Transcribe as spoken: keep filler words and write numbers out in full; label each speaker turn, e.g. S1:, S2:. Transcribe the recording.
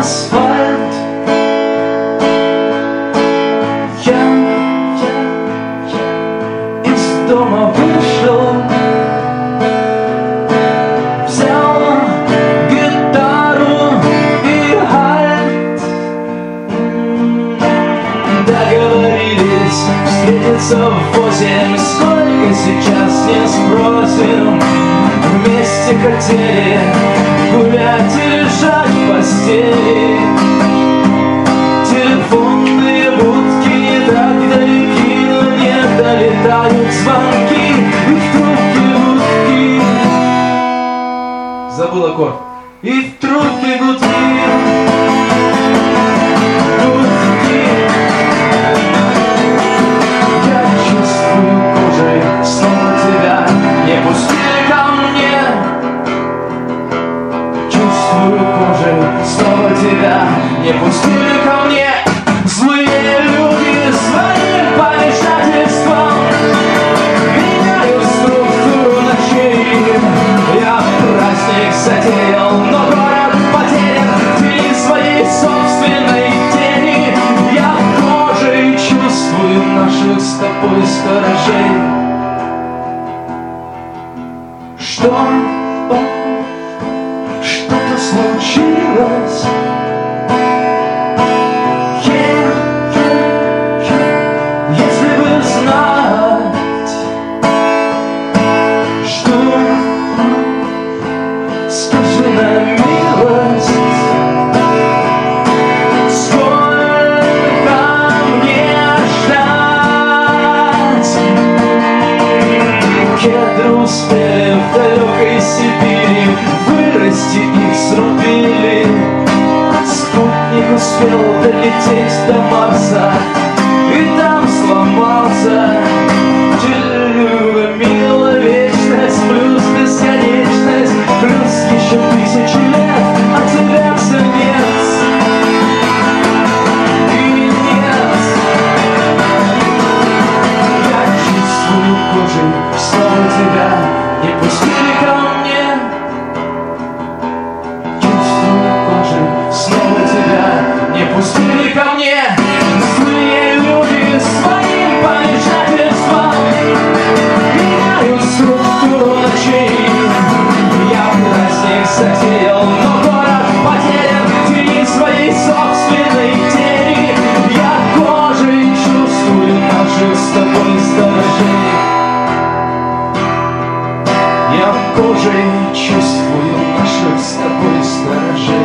S1: асфальт. Я, я, я из дома вышел, взял гитару и альт. Договорились встретиться в восемь, сколько сейчас не спросим. Вместе хотели гулять и лежать в постели. Телефонные будки не так далеки, но не долетают звонки, и в трубке гудки. Забыл аккорд. И в трубке гудки. Гудки. Я чувствую кожей снова тебя, не пустили ко мне. Чувствую кожей снова тебя, не пустили ко мне. Злые люди своим помешательством меняют структуру ночей. Я праздник затеял, но город потерян в тени своей собственной тени. Я кожей чувствую наших с тобой сторожей. Что? Что-то случилось. Если бы знать, что, скажи на милость, сколько мне ждать? Кедры успели в далекой Сибири вырасти, их срубили. Спутник успел долететь до Марса и там сломался. Любо, мило, вечность плюс бесконечность, плюс еще тысячи лет, а тебя все нет. И нет. Я чувствую кожей снова тебя, не пустили ко мне. Чувствую кожей снова тебя, не пустили ко мне. Злые люди своим помешательством меняют структуру ночей. Я праздник затеял, но город потерян в тени своей собственной тени. Я кожей чувствую наших с тобой сторожей. Я кожей чувствую наших с тобой сторожей.